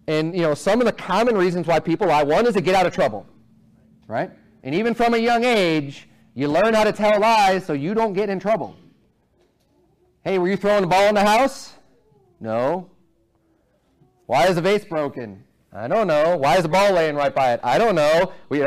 And, some of the common reasons why people lie, one is to get out of trouble, right? And even from a young age, you learn how to tell lies so you don't get in trouble. Hey, were you throwing the ball in the house? No. Why is the vase broken? I don't know. Why is the ball laying right by it? I don't know. You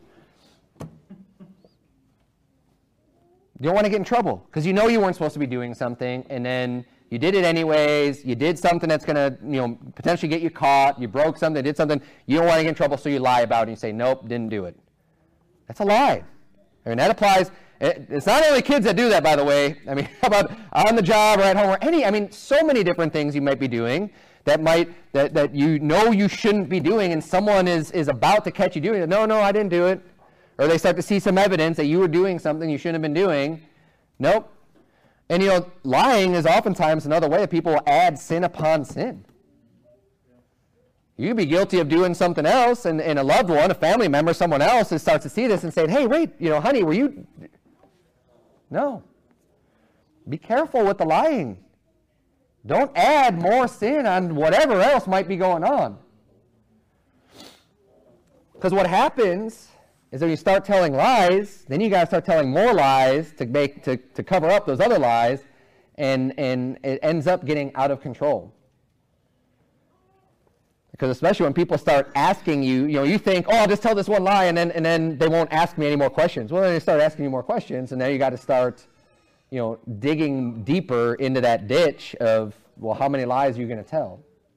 don't want to get in trouble because you know you weren't supposed to be doing something, and then you did it anyways. You did something that's going to, potentially get you caught. You broke something, did something. You don't want to get in trouble, so you lie about it. And you say, nope, didn't do it. That's a lie. I mean, that applies. It's not only kids that do that, by the way. I mean, how about on the job or at home or so many different things you might be doing that you shouldn't be doing, and someone is about to catch you doing it. No, I didn't do it. Or they start to see some evidence that you were doing something you shouldn't have been doing. Nope. And lying is oftentimes another way that people will add sin upon sin. You could be guilty of doing something else, and a loved one, a family member, someone else starts to see this and say, hey, wait, honey, were you? No. Be careful with the lying. Don't add more sin on whatever else might be going on. Because what happens is when you start telling lies, then you got to start telling more lies to cover up those other lies, and it ends up getting out of control. Because especially when people start asking you, you think, oh, I'll just tell this one lie, and then they won't ask me any more questions. Well, then they start asking you more questions, and now you got to start, digging deeper into that ditch of, well, how many lies are you going to tell?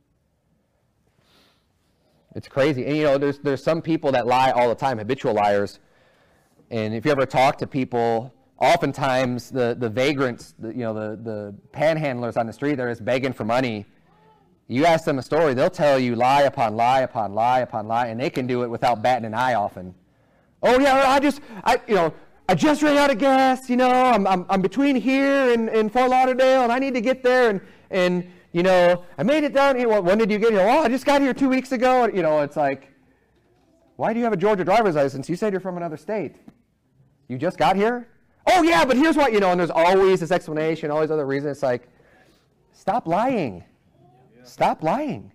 It's crazy. And, there's some people that lie all the time, habitual liars. And if you ever talk to people, oftentimes the vagrants, the panhandlers on the street, they're just begging for money. You ask them a story, they'll tell you lie upon lie upon lie upon lie, and they can do it without batting an eye often. Oh yeah, I just ran out of gas. I'm between here and Fort Lauderdale, and I need to get there, and I made it down here. When did you get here? Oh, I just got here 2 weeks ago. It's like, why do you have a Georgia driver's license? You said you're from another state. You just got here? Oh yeah, but here's what, and there's always this explanation, all these other reasons. It's like, stop lying. Stop lying.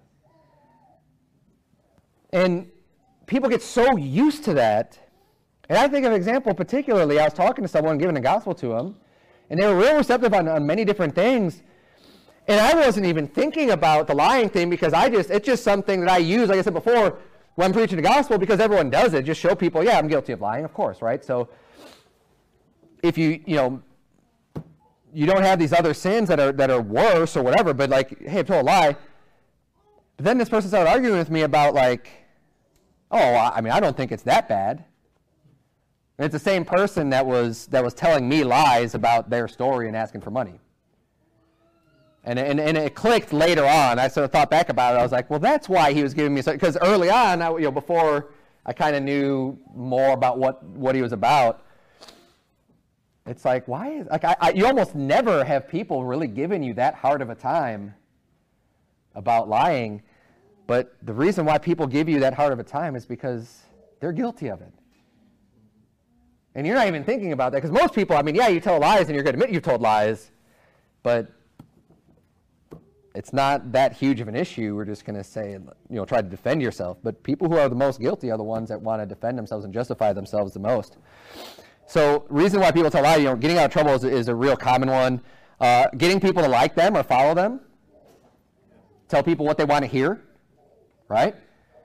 And people get so used to that. And I think of an example particularly, I was talking to someone, giving the gospel to them, and they were real receptive on many different things. And I wasn't even thinking about the lying thing because it's just something that I use, like I said before, when I'm preaching the gospel, because everyone does it. Just show people, yeah, I'm guilty of lying, of course, right? So if you don't have these other sins that are worse or whatever, but like, hey, I've told a lie. But then this person started arguing with me about like, I don't think it's that bad. And it's the same person that was telling me lies about their story and asking for money. And it clicked later on. I sort of thought back about it. I was like, well, that's why he was giving me, because early on, before I kind of knew more about what he was about. It's like, why is you almost never have people really giving you that hard of a time about lying, but the reason why people give you that hard of a time is because they're guilty of it. And you're not even thinking about that, because most people, you tell lies and you're going to admit you've told lies, but it's not that huge of an issue. We're just going to say, try to defend yourself. But people who are the most guilty are the ones that want to defend themselves and justify themselves the most. So reason why people tell lies, getting out of trouble is a real common one. Getting people to like them or follow them. Tell people what they want to hear, right?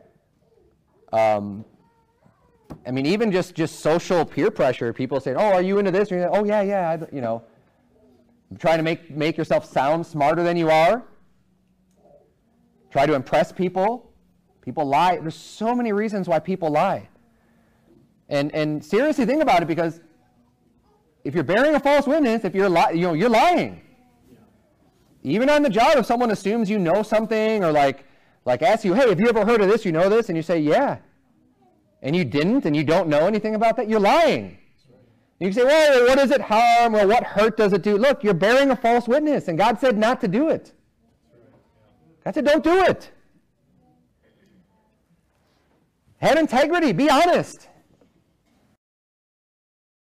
Even just social peer pressure. People say, oh, are you into this? Or, oh, yeah. Trying to make yourself sound smarter than you are. Try to impress people. People lie. There's so many reasons why people lie. And seriously think about it, because if you're bearing a false witness, if you're lying. Even on the job, if someone assumes you know something, or like asks you, hey, have you ever heard of this? You know this? And you say, yeah. And you didn't, and you don't know anything about that, you're lying. You can say, well, what does it harm? Or what hurt does it do? Look, you're bearing a false witness, and God said not to do it. God said, don't do it. Have integrity. Be honest.